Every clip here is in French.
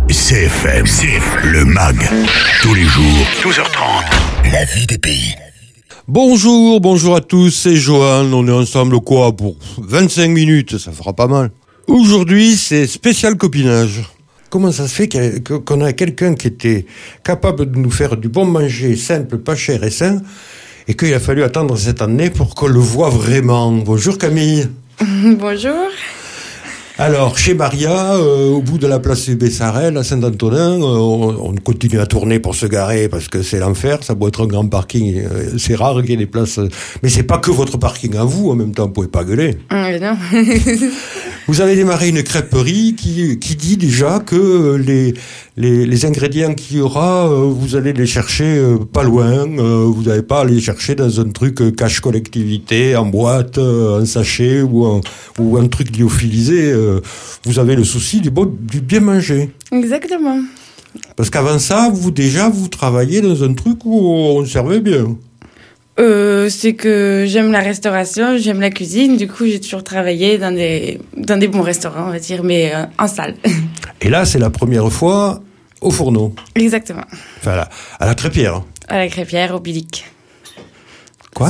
CFM, le MAG, tous les jours, 12h30, la vie des pays. Bonjour à tous, c'est Johan, on est ensemble pour 25 minutes, ça fera pas mal. Aujourd'hui, c'est spécial copinage. Comment ça se fait qu'on a quelqu'un qui était capable de nous faire du bon manger, simple, pas cher et sain, et qu'il a fallu attendre cette année pour qu'on le voit vraiment. Bonjour Camille. Bonjour. Alors, chez Maria, au bout de la place Bessarel, à Saint-Antonin, on continue à tourner pour se garer parce que c'est l'enfer, ça doit être un grand parking, c'est rare qu'il y ait des places. Mais c'est pas que votre parking à vous, en même temps, vous pouvez pas gueuler. Non. Vous avez démarré une crêperie qui dit déjà que les ingrédients qu'il y aura, vous allez les chercher pas loin, vous n'allez pas aller chercher dans un truc cache collectivité, en boîte, en sachet ou un truc lyophilisé. Vous avez le souci du bien manger. Exactement. Parce qu'avant ça, vous travailliez dans un truc où on servait bien. C'est que j'aime la restauration, j'aime la cuisine. Du coup, j'ai toujours travaillé dans des bons restaurants, on va dire, mais en salle. Et là, c'est la première fois au fourneau. Exactement. Enfin, à la crêpière. À la crêpière, au Bilic. Quoi ?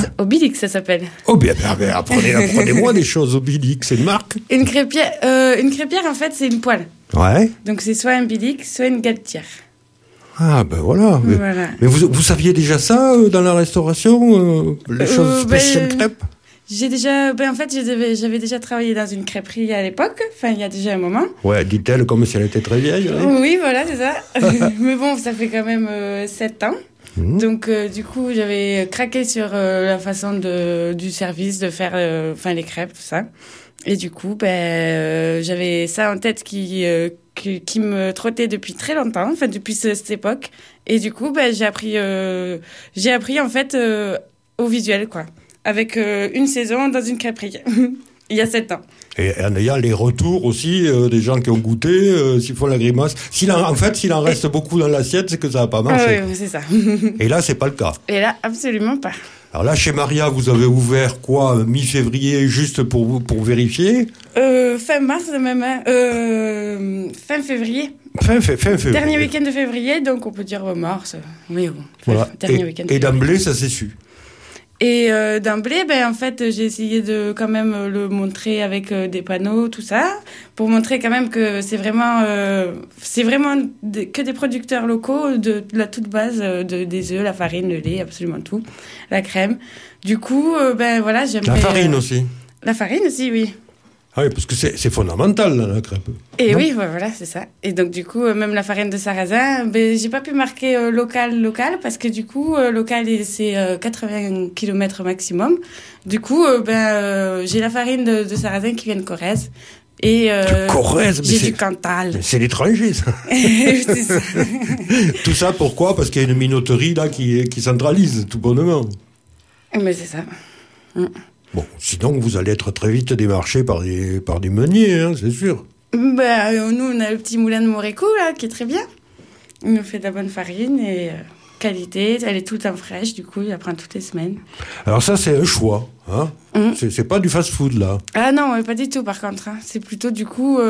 Au Bilic, ça s'appelle. Oh bien, apprenez-moi des choses au Bilic, c'est une marque ? Une crêpière, en fait, c'est une poêle. Ouais. Donc, c'est soit un Bilic, soit une galetière. Ah ben voilà. Mais vous saviez déjà ça dans la restauration, les choses spéciales crêpes ? J'avais déjà travaillé dans une crêperie à l'époque, enfin il y a déjà un moment. Ouais, dit-elle comme si elle était très vieille. Ouais. Oui, voilà, c'est ça. Mais bon, ça fait quand même 7 ans. Donc du coup, j'avais craqué sur la façon du service, de faire les crêpes, tout ça. Et du coup, j'avais ça en tête qui me trottait depuis très longtemps, enfin depuis cette époque. Et du coup, j'ai appris en fait au visuel, quoi, avec une saison dans une crêperie, il y a 7 ans. Et en ayant les retours aussi des gens qui ont goûté, s'ils font la grimace. S'il en reste beaucoup dans l'assiette, c'est que ça n'a pas marché. Oui, c'est ça. Et là, c'est pas le cas. Et là, absolument pas. Alors là, chez Maria, vous avez ouvert quoi, mi-février, juste pour vérifier ? Fin mars même, fin février. Fin février. Dernier week-end de février, donc on peut dire mars. Oui, voilà. Dernier week-end. Et d'emblée, ça s'est su. Et d'emblée, en fait, j'ai essayé de quand même le montrer avec des panneaux, tout ça, pour montrer quand même que c'est vraiment que des producteurs locaux de la toute base, des œufs, la farine, le lait, absolument tout, la crème. Du coup, voilà, j'aimerais... La farine aussi. La farine aussi, oui. Ah oui, parce que c'est fondamental, la crêpe. Et non ? Oui, voilà, c'est ça. Et donc, du coup, même la farine de sarrasin, j'ai pas pu marquer local, parce que du coup, local, c'est 80 km maximum. Du coup, j'ai la farine de sarrasin qui vient de Corrèze. Et Corrèze, j'ai du Cantal. C'est l'étranger, ça. C'est ça. Tout ça, pourquoi ? Parce qu'il y a une minoterie, là, qui centralise, tout bonnement. Mais c'est ça. Bon, sinon, vous allez être très vite démarché par des meuniers, hein, c'est sûr. Nous, on a le petit moulin de Morécou, là, qui est très bien. Il nous fait de la bonne farine et qualité. Elle est tout le temps fraîche, du coup, il la prend toutes les semaines. Alors ça, c'est un choix, hein. C'est pas du fast-food, là. Ah non, pas du tout, par contre. Hein. C'est plutôt, du coup...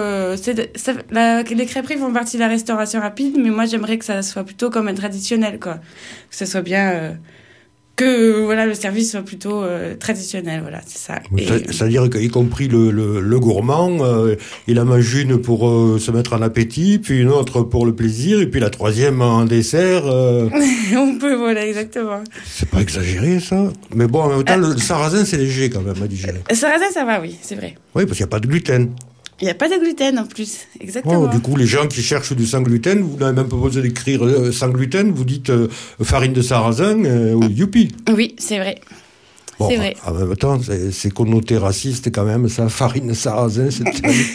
les crêperies font partie de la restauration rapide, mais moi, j'aimerais que ça soit plutôt comme un traditionnel, quoi. Que ça soit bien... que voilà, le service soit plutôt traditionnel, voilà, c'est ça. C'est-à-dire qu'y compris le gourmand, il en mange une pour se mettre en appétit, puis une autre pour le plaisir, et puis la troisième en dessert. On peut, voilà, exactement. C'est pas exagéré, ça. Mais bon, en même temps, le sarrasin, c'est léger quand même à digérer. Le sarrasin, ça va, oui, c'est vrai. Oui, parce qu'il n'y a pas de gluten. Il n'y a pas de gluten en plus, exactement. Oh, du coup, les gens qui cherchent du sans gluten, vous n'avez même pas besoin d'écrire sans gluten, vous dites farine de sarrasin, youpi. Oui, c'est vrai. Bon, c'est vrai. En même temps, c'est connoté raciste quand même, ça, farine de sarrasin, c'est...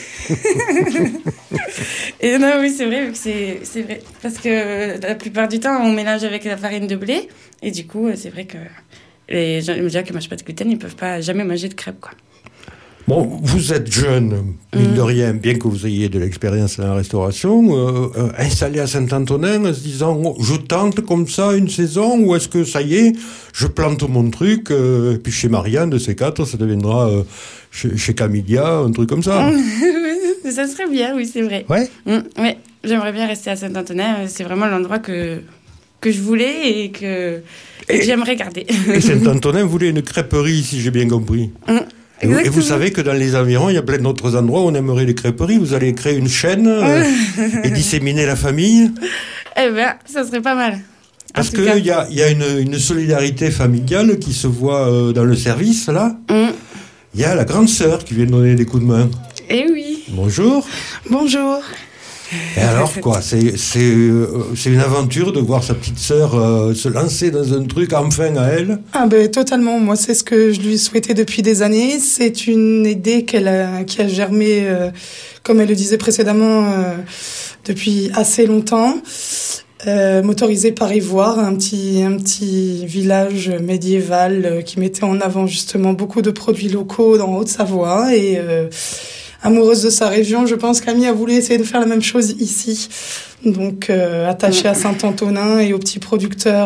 Et non, oui, c'est vrai, c'est vrai. Parce que la plupart du temps, on mélange avec la farine de blé, et du coup, c'est vrai que les gens qui ne mangent pas de gluten, ils ne peuvent pas jamais manger de crêpes, quoi. Bon, vous êtes jeune, mine de rien, bien que vous ayez de l'expérience dans la restauration, installé à Saint-Antonin en se disant oh, je tente comme ça une saison, ou est-ce que ça y est, je plante mon truc, et puis chez Marianne, de ces quatre, ça deviendra chez Camilia, un truc comme ça. Ça serait bien, oui, c'est vrai. Ouais. Ouais. J'aimerais bien rester à Saint-Antonin. C'est vraiment l'endroit que je voulais et que j'aimerais garder. Et Saint-Antonin voulait une crêperie, si j'ai bien compris. Et vous savez que dans les environs, il y a plein d'autres endroits où on aimerait les crêperies. Vous allez créer une chaîne et disséminer la famille. Eh bien, ça serait pas mal. Parce qu'il y a une solidarité familiale qui se voit dans le service, là. Il y a la grande sœur qui vient donner des coups de main. Eh oui. Bonjour. Bonjour. Et alors, quoi, c'est une aventure de voir sa petite sœur se lancer dans un truc enfin à elle. Ah ben totalement. Moi, c'est ce que je lui souhaitais depuis des années. C'est une idée qui a germé, comme elle le disait précédemment, depuis assez longtemps. Motorisé par Ivoire, un petit village médiéval qui mettait en avant justement beaucoup de produits locaux dans Haute-Savoie et amoureuse de sa région, je pense qu'Amy a voulu essayer de faire la même chose ici. Donc attachée à Saint-Antonin et aux petits producteurs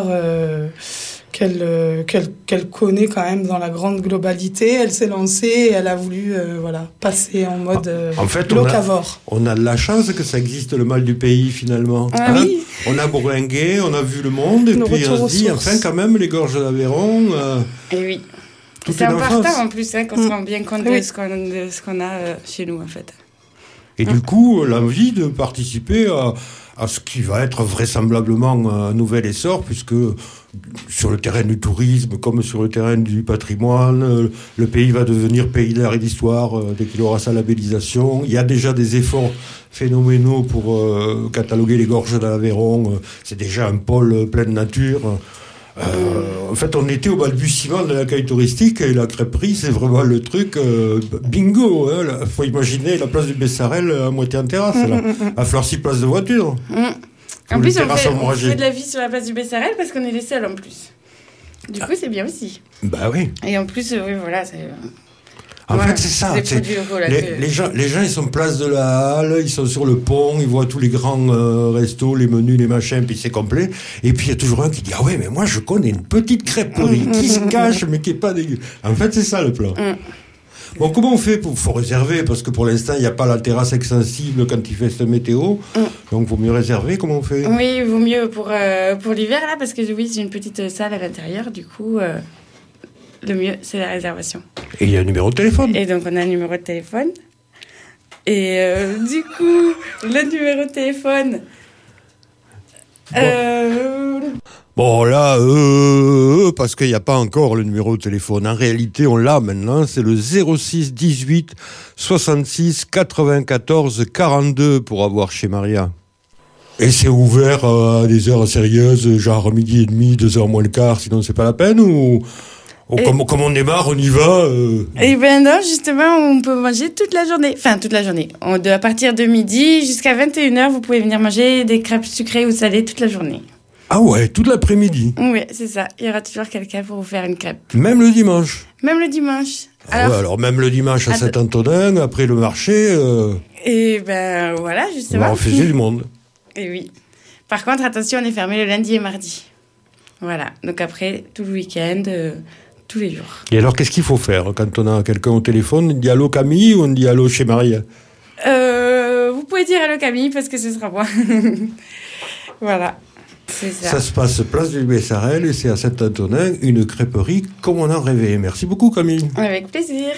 qu'elle connaît quand même dans la grande globalité, elle s'est lancée et elle a voulu passer en mode en fait, locavore. On a de la chance que ça existe, le mal du pays, finalement. Oui. On a bourlingué, on a vu le monde, et puis on se dit, enfin, quand même, les gorges d'Aveyron... Et oui. C'est important, en plus, qu'on se rend bien compte de ce qu'on a chez nous, en fait. Et du coup, l'envie de participer à ce qui va être vraisemblablement un nouvel essor, puisque sur le terrain du tourisme, comme sur le terrain du patrimoine, le pays va devenir pays d'art et d'histoire dès qu'il aura sa labellisation. Il y a déjà des efforts phénoménaux pour cataloguer les gorges d'Aveyron. C'est déjà un pôle plein de nature. En fait, on était au balbutiement de l'accueil touristique et la crêperie, c'est vraiment le truc bingo. Il faut imaginer la place du Bessarel à moitié en terrasse, à faire 6 places de voiture. En plus, on fait de la vie sur la place du Bessarel parce qu'on est les seuls en plus. Du coup, c'est bien aussi. Bah oui. Et en plus, oui, voilà, c'est... En fait, c'est ça. Les gens, ils sont place de la Halle, ils sont sur le pont, ils voient tous les grands restos, les menus, les machins, puis c'est complet. Et puis il y a toujours un qui dit « Ah ouais, mais moi je connais une petite crêperie qui se cache, mais qui est pas dégueu. » En fait, c'est ça le plan. Bon, comment on fait faut réserver, parce que pour l'instant, il n'y a pas la terrasse extensible quand il fait cette météo. Donc, il vaut mieux réserver. Comment on fait? Oui, il vaut mieux pour l'hiver, là, parce que oui, c'est une petite salle à l'intérieur, du coup... Le mieux, c'est la réservation. Et il y a un numéro de téléphone. Et donc, on a un numéro de téléphone. Et du coup, le numéro de téléphone... Bon, là, parce qu'il n'y a pas encore le numéro de téléphone. En réalité, on l'a maintenant. C'est le 06 18 66 94 42 pour avoir chez Maria. Et c'est ouvert à des heures sérieuses, genre 12h30, 2h moins le quart, sinon c'est pas la peine, ou... Comme on démarre, on y va. Eh ben non, justement, on peut manger toute la journée. Enfin, toute la journée. À partir de midi jusqu'à 21h, vous pouvez venir manger des crêpes sucrées ou salées toute la journée. Ah ouais, toute l'après-midi. Oui, c'est ça. Il y aura toujours quelqu'un pour vous faire une crêpe. Même le dimanche. Même le dimanche. Alors même le dimanche à Saint-Antonin, après le marché... Et ben voilà, justement. On va refuser du monde. Et oui. Par contre, attention, on est fermé le lundi et mardi. Voilà. Donc après, tout le week-end... tous les jours. Et alors, qu'est-ce qu'il faut faire quand on a quelqu'un au téléphone? On dit allô Camille ou on dit allô chez Maria? Vous pouvez dire allô Camille parce que ce sera moi. Voilà, c'est ça. Ça se passe place du Bessarel et c'est à Saint-Antonin, une crêperie comme on en rêvait. Merci beaucoup Camille. Avec plaisir.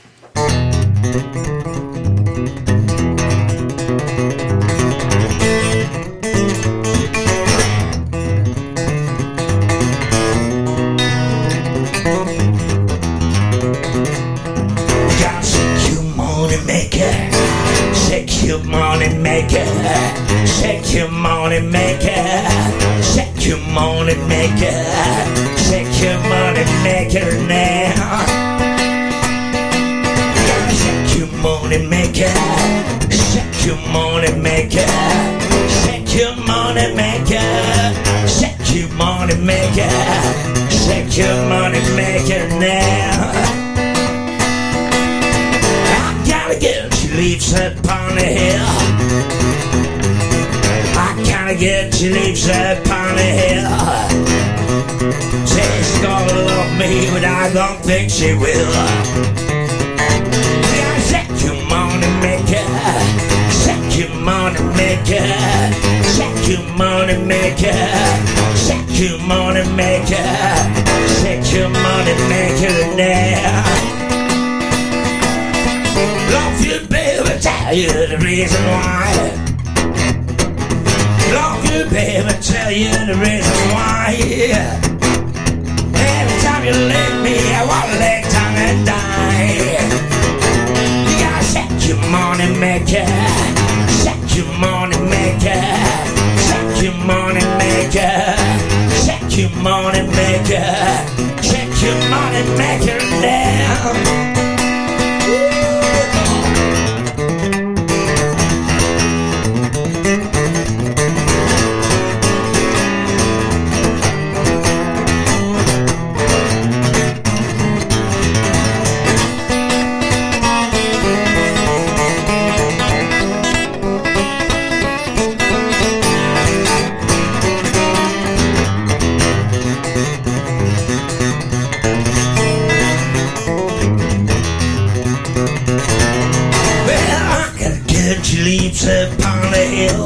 Shake your money maker, shake your money maker, shake your money maker, shake your money maker now. Shake your money maker, shake your money maker, shake your money maker, shake your money maker, shake your money maker now. I gotta get you leaves upon the hill. I gotta get you leaves upon the hill. Say she's gonna love me, but I don't think she will. Shake your money maker, shake your money maker. Shake your money maker. Shake your money maker. Shake your money maker now. Love you, baby, tell you the reason why. Love you, baby, tell you the reason why. Every time you leave me, I wanna lay down and die. You gotta shake your money maker. Shake your money maker. Shake your money maker. Shake your money maker. Shake your money maker now. Leaves upon the hill.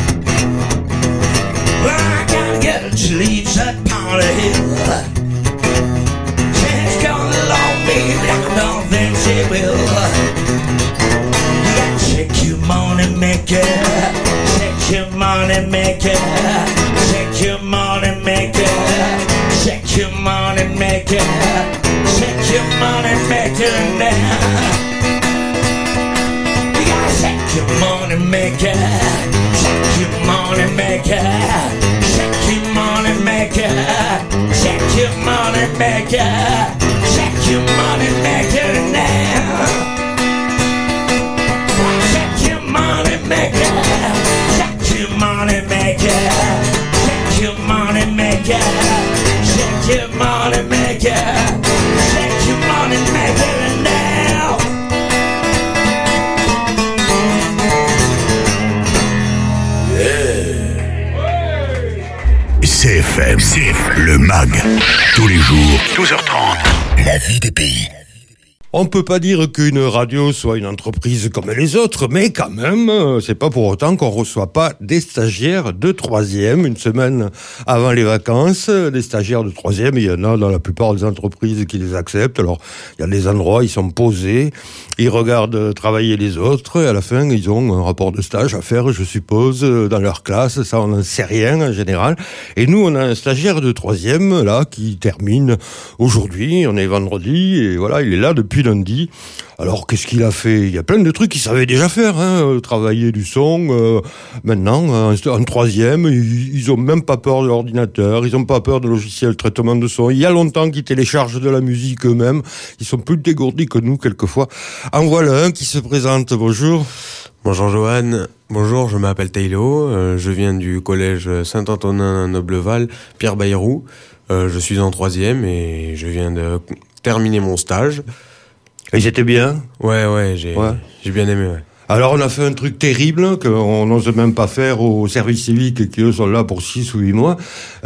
Well, I gotta get her, she leaves upon the hill. She's gonna love me, but I don't think she will. You gotta shake your money maker. Shake your money maker. Shake your money maker. Shake your money maker. Shake your money maker now. Shake your money maker, shake your money maker, shake your money maker, shake your money maker, shake your money maker now. Shake your money maker, shake your money maker, shake your money maker, shake your money maker, shake your money maker now. CFM, le MAG, tous les jours, 12h30, la vie des pays. On peut pas dire qu'une radio soit une entreprise comme les autres, mais quand même, c'est pas pour autant qu'on reçoit pas des stagiaires de 3e une semaine avant les vacances. Des stagiaires de 3e, il y en a dans la plupart des entreprises qui les acceptent. Alors, il y a des endroits, ils sont posés, ils regardent travailler les autres, et à la fin, ils ont un rapport de stage à faire, je suppose, dans leur classe. Ça, on n'en sait rien, en général. Et nous, on a un stagiaire de 3e, là, qui termine aujourd'hui. On est vendredi, et voilà, il est là depuis lundi. Alors, qu'est-ce qu'il a fait? Il y a plein de trucs qu'il savait déjà faire, hein. Travailler du son. Maintenant, en 3e, ils ont même pas peur de l'ordinateur, ils ont pas peur de logiciel de traitement de son. Il y a longtemps qu'ils téléchargent de la musique eux-mêmes. Ils sont plus dégourdis que nous, quelquefois. En voilà un qui se présente. Bonjour. Bonjour Johan, bonjour, je m'appelle Taïlo, je viens du collège Saint-Antonin-Nobleval, Pierre Bayrou. Je suis en 3e et je viens de terminer mon stage. Et c'était bien? Ouais, j'ai bien aimé, ouais. Alors, on a fait un truc terrible qu'on n'ose même pas faire au service civique qui, eux, sont là pour 6 ou 8 mois.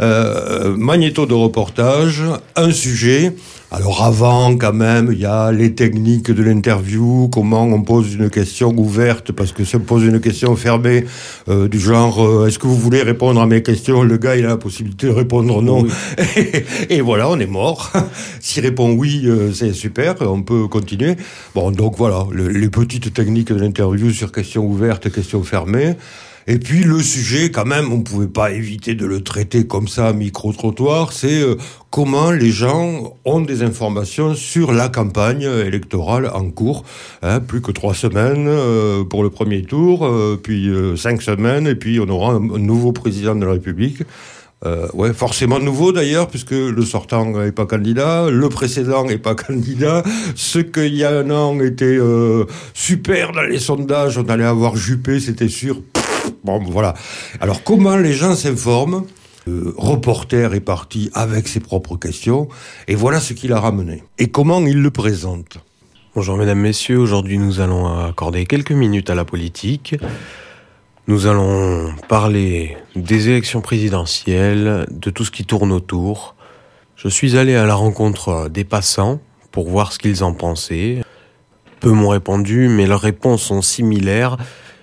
Magnéto de reportage, un sujet. Alors avant, quand même, il y a les techniques de l'interview, comment on pose une question ouverte, parce que si on pose une question fermée, du genre, est-ce que vous voulez répondre à mes questions? Le gars, il a la possibilité de répondre non. Oui. Et voilà, on est mort. S'il répond oui, c'est super, on peut continuer. Bon, donc voilà, les petites techniques de l'interview sur questions ouvertes, questions fermées. Et puis le sujet, quand même, on ne pouvait pas éviter de le traiter comme ça, micro-trottoir, c'est comment les gens ont des informations sur la campagne électorale en cours. Hein, plus que 3 semaines pour le premier tour, puis 5 semaines, et puis on aura un nouveau président de la République. Ouais, forcément nouveau d'ailleurs, puisque le sortant n'est pas candidat, le précédent n'est pas candidat, ce qu'il y a un an était super dans les sondages, on allait avoir Juppé, c'était sûr. Bon, voilà. Alors, comment les gens s'informent? Reporter est parti avec ses propres questions, et voilà ce qu'il a ramené. Et comment il le présente? Bonjour mesdames, messieurs, aujourd'hui nous allons accorder quelques minutes à la politique. Nous allons parler des élections présidentielles, de tout ce qui tourne autour. Je suis allé à la rencontre des passants pour voir ce qu'ils en pensaient. Peu m'ont répondu, mais leurs réponses sont similaires.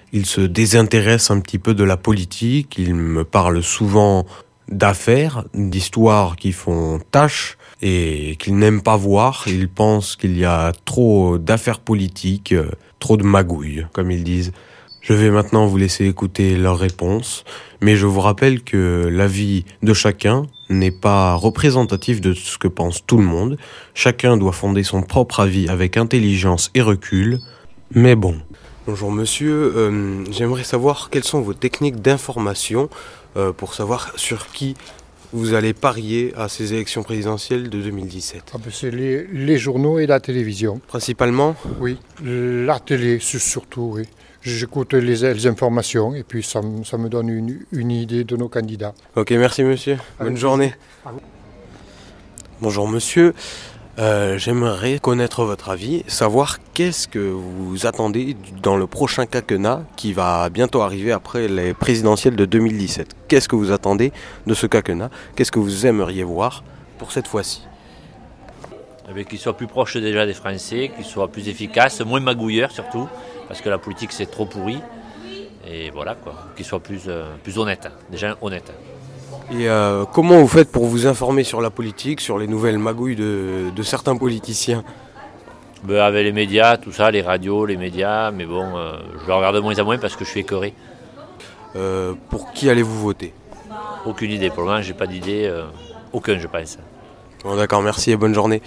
Il se désintéresse un petit peu de la politique, il me parle souvent d'affaires, d'histoires qui font tâche et qu'il n'aime pas voir. Il pense qu'il y a trop d'affaires politiques, trop de magouilles, comme ils disent. Je vais maintenant vous laisser écouter leurs réponses, mais je vous rappelle que l'avis de chacun n'est pas représentatif de ce que pense tout le monde. Chacun doit fonder son propre avis avec intelligence et recul. Mais bon. Bonjour monsieur, j'aimerais savoir quelles sont vos techniques d'information pour savoir sur qui vous allez parier à ces élections présidentielles de 2017. C'est les journaux et la télévision. Principalement ? Oui, la télé surtout, oui. J'écoute les informations et puis ça me donne une idée de nos candidats. Ok, merci monsieur. Bonne journée. Bonjour monsieur. J'aimerais connaître votre avis, savoir qu'est-ce que vous attendez dans le prochain quinquennat qui va bientôt arriver après les présidentielles de 2017. Qu'est-ce que vous attendez de ce quinquennat ? Qu'est-ce que vous aimeriez voir pour cette fois-ci ? Qu'il soit plus proche déjà des Français, qu'il soit plus efficace, moins magouilleur surtout, parce que la politique c'est trop pourri. Et voilà quoi, qu'il soit plus honnête, déjà honnête. Et comment vous faites pour vous informer sur la politique, sur les nouvelles magouilles de certains politiciens ? Avec les médias, tout ça, les radios, les médias, mais bon, je le regarde de moins en moins parce que je suis écœuré. Pour qui allez-vous voter ? Aucune idée, pour le moment j'ai pas d'idée, aucun je pense. Bon, d'accord, merci et bonne journée.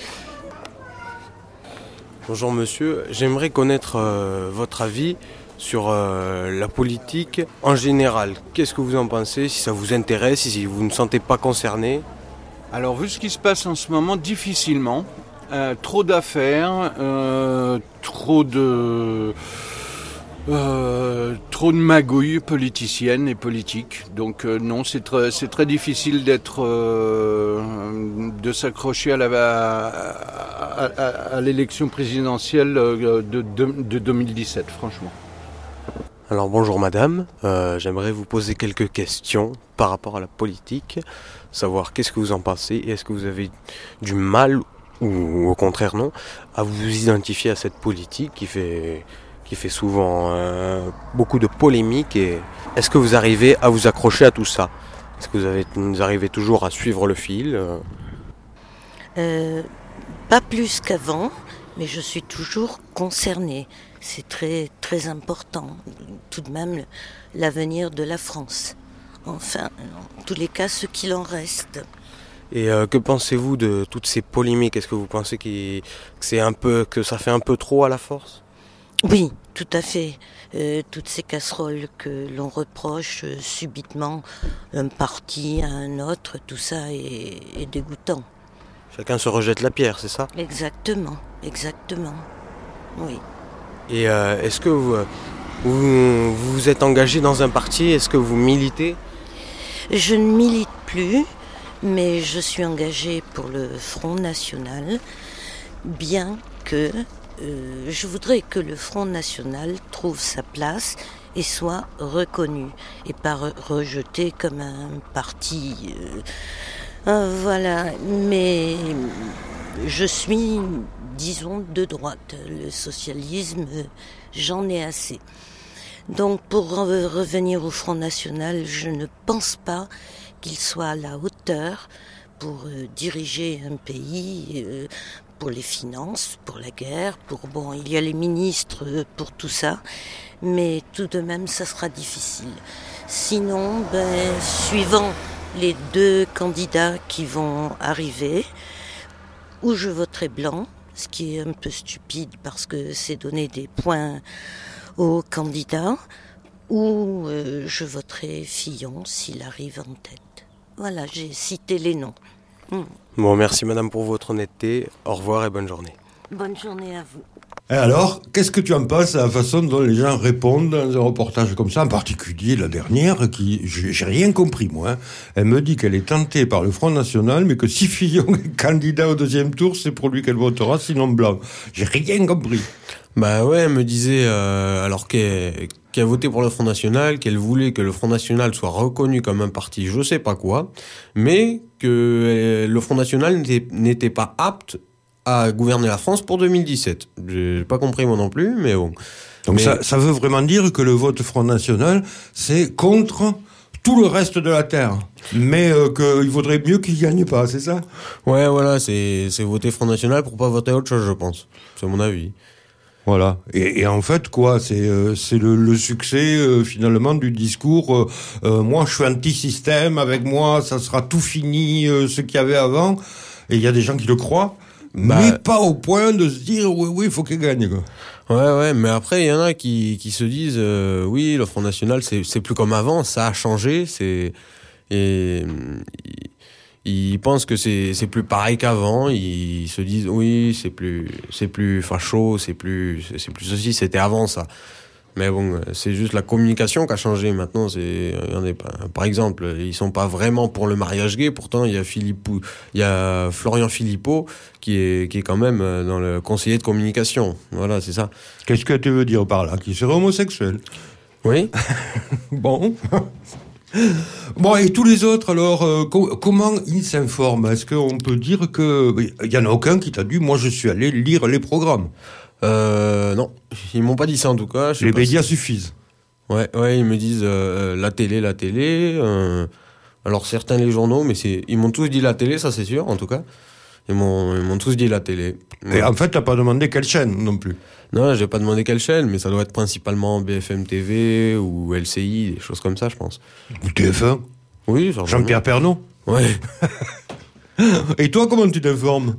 Bonjour monsieur, j'aimerais connaître votre avis sur la politique en général. Qu'est-ce que vous en pensez, si ça vous intéresse, si vous ne sentez pas concerné ? Alors, vu ce qui se passe en ce moment, difficilement. Trop d'affaires, trop de magouilles politiciennes et politiques. Donc non, c'est très difficile de s'accrocher à l'élection présidentielle de 2017, franchement. Alors bonjour madame, j'aimerais vous poser quelques questions par rapport à la politique, savoir qu'est-ce que vous en pensez et est-ce que vous avez du mal ou au contraire non à vous identifier à cette politique qui fait souvent beaucoup de polémiques et est-ce que vous arrivez à vous accrocher à tout ça ? Est-ce que vous arrivez toujours à suivre le fil ? Pas plus qu'avant, mais je suis toujours concernée. C'est très, très important, tout de même, l'avenir de la France. Enfin, en tous les cas, ce qu'il en reste. Et que pensez-vous de toutes ces polémiques ? Est-ce que vous pensez que ça fait un peu trop à la force ? Oui, tout à fait. Toutes ces casseroles que l'on reproche subitement un parti à un autre, tout ça est dégoûtant. Chacun se rejette la pierre, c'est ça ? Exactement, oui. Et est-ce que vous êtes engagé dans un parti ? Est-ce que vous militez ? Je ne milite plus, mais je suis engagée pour le Front National, bien que je voudrais que le Front National trouve sa place et soit reconnu, et pas rejeté comme un parti... voilà, mais je suis, disons, de droite. Le socialisme, j'en ai assez. Donc, pour revenir au Front National, je ne pense pas qu'il soit à la hauteur pour diriger un pays, pour les finances, pour la guerre, il y a les ministres pour tout ça, mais tout de même, ça sera difficile. Sinon, suivant les deux candidats qui vont arriver, ou je voterai blanc, ce qui est un peu stupide parce que c'est donner des points aux candidats, ou je voterai Fillon s'il arrive en tête. Voilà, j'ai cité les noms. Bon, merci madame pour votre honnêteté. Au revoir et bonne journée. Bonne journée à vous. Et alors, qu'est-ce que tu en penses de la façon dont les gens répondent dans un reportage comme ça, en particulier la dernière, qui, j'ai rien compris moi, elle me dit qu'elle est tentée par le Front National, mais que si Fillon est candidat au deuxième tour, c'est pour lui qu'elle votera, sinon blanc. J'ai rien compris. Bah ouais, elle me disait, alors qu'elle voté pour le Front National, qu'elle voulait que le Front National soit reconnu comme un parti je sais pas quoi, mais que le Front National n'était pas apte à gouverner la France pour 2017. J'ai pas compris moi non plus, mais bon. Donc ça veut vraiment dire que le vote Front National, c'est contre tout le reste de la Terre. Mais qu'il vaudrait mieux qu'il gagne pas, c'est ça? Ouais, voilà, c'est voter Front National pour pas voter autre chose, je pense. C'est mon avis. Voilà. Et en fait, quoi, c'est le succès, finalement, du discours, moi, je suis anti-système, avec moi, ça sera tout fini, ce qu'il y avait avant. Et il y a des gens qui le croient, mais pas au point de se dire, oui, il faut qu'il gagne, quoi. Ouais, mais après, il y en a qui se disent, oui, le Front National, c'est plus comme avant, ça a changé, ils pensent que c'est plus pareil qu'avant, ils se disent, oui, c'est plus facho, c'est plus ceci, c'était avant ça. Mais bon, c'est juste la communication qui a changé. Maintenant, par exemple, ils sont pas vraiment pour le mariage gay. Pourtant, il y a Florian Philippot qui est quand même dans le conseiller de communication. Voilà, c'est ça. Qu'est-ce que tu veux dire par là? Qu'il serait homosexuel? Oui. Bon. Bon, et tous les autres, alors, comment ils s'informent? Est-ce qu'on peut dire que il y en a aucun qui t'a dit, moi, je suis allé lire les programmes? Non, ils m'ont pas dit ça en tout cas. Les médias suffisent. Ouais, ils me disent la télé. Alors certains les journaux, mais ils m'ont tous dit la télé, ça c'est sûr en tout cas. Ils m'ont tous dit la télé. Ouais. Et en fait, t'as pas demandé quelle chaîne non plus? Non, j'ai pas demandé quelle chaîne, mais ça doit être principalement BFM TV ou LCI, des choses comme ça, je pense. Ou TF1? Oui, Jean-Pierre Pernaut? Ouais. Et toi, comment tu t'informes?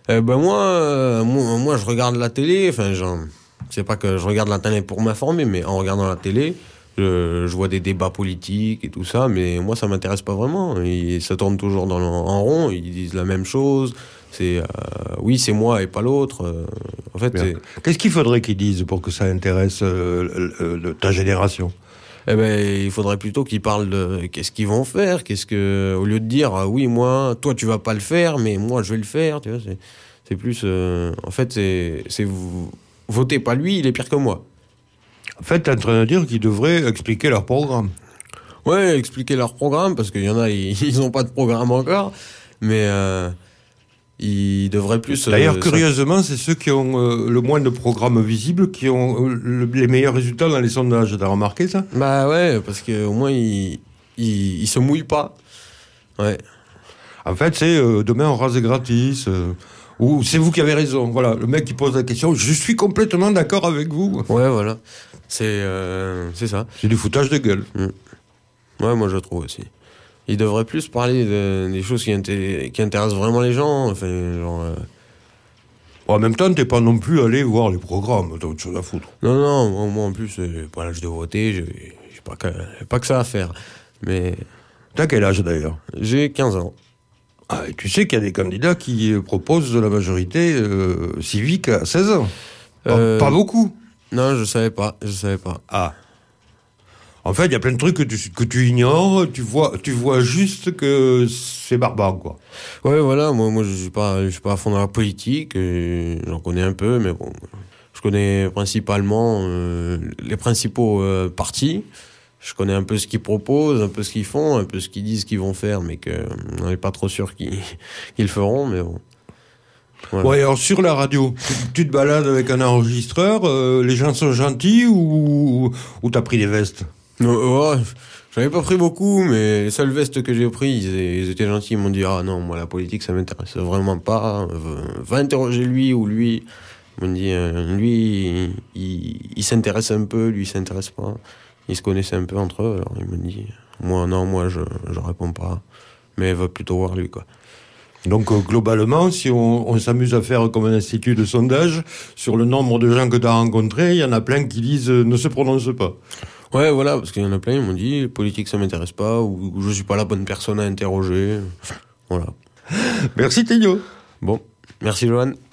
Moi, je regarde la télé. Enfin, c'est pas que je regarde la télé pour m'informer, mais en regardant la télé, je vois des débats politiques et tout ça, mais moi, ça m'intéresse pas vraiment. Ça tourne toujours en rond. Ils disent la même chose. Oui, c'est moi et pas l'autre. En fait, qu'est-ce qu'il faudrait qu'ils disent pour que ça intéresse ta génération? Il faudrait plutôt qu'ils parlent de qu'est-ce qu'ils vont faire, au lieu de dire oui, moi, toi tu vas pas le faire, mais moi je vais le faire, tu vois, c'est plus en fait c'est votez pas lui, il est pire que moi. En fait, t'es en train de dire qu'ils devraient expliquer leur programme. Ouais, expliquer leur programme, parce qu'il y en a, ils ont pas de programme encore, mais ils devraient plus... D'ailleurs, curieusement, c'est ceux qui ont le moins de programmes visibles qui ont les meilleurs résultats dans les sondages. T'as remarqué ça? Bah ouais, parce qu'au moins, ils se mouillent pas. Ouais. En fait, c'est demain on rase gratis, ou c'est vous qui avez raison. Voilà, le mec qui pose la question, je suis complètement d'accord avec vous. Ouais, voilà. C'est ça. C'est du foutage de gueule. Ouais, moi je trouve aussi. Ils devraient plus parler des choses qui intéressent vraiment les gens. Enfin, genre, En même temps, t'es pas non plus allé voir les programmes, t'as autre chose à foutre. Non, moi en plus, j'ai pas l'âge de voter, j'ai pas que ça à faire. Mais... T'as quel âge d'ailleurs? J'ai 15 ans. Ah, et tu sais qu'il y a des candidats qui proposent de la majorité civique à 16 ans. Pas beaucoup. Non, je savais pas. Ah. En fait, il y a plein de trucs que tu ignores, tu vois juste que c'est barbare, quoi. Ouais, voilà, moi je suis pas à fond dans la politique, j'en connais un peu, mais bon, je connais principalement les principaux partis. Je connais un peu ce qu'ils proposent, un peu ce qu'ils font, un peu ce qu'ils disent qu'ils vont faire, mais qu'on n'est pas trop sûr qu'ils le feront, mais bon. Voilà. Ouais, alors sur la radio, tu te balades avec un enregistreur, les gens sont gentils ou t'as pris des vestes? Ouais, j'en ai pas pris beaucoup, mais les seules vestes que j'ai pris, ils étaient gentils, ils m'ont dit ah non, moi la politique ça m'intéresse vraiment pas, va interroger lui ou lui. Ils m'ont dit lui il s'intéresse un peu, lui il s'intéresse pas. Ils se connaissaient un peu entre eux, alors ils m'ont dit moi je réponds pas, mais va plutôt voir lui, quoi. Donc globalement, si on s'amuse à faire comme un institut de sondage sur le nombre de gens que tu as rencontrés, il y en a plein qui disent ne se prononce pas. Ouais, voilà, parce qu'il y en a plein, ils m'ont dit politique ça m'intéresse pas, ou je suis pas la bonne personne à interroger. Voilà. Merci Théo. Bon, merci Johan.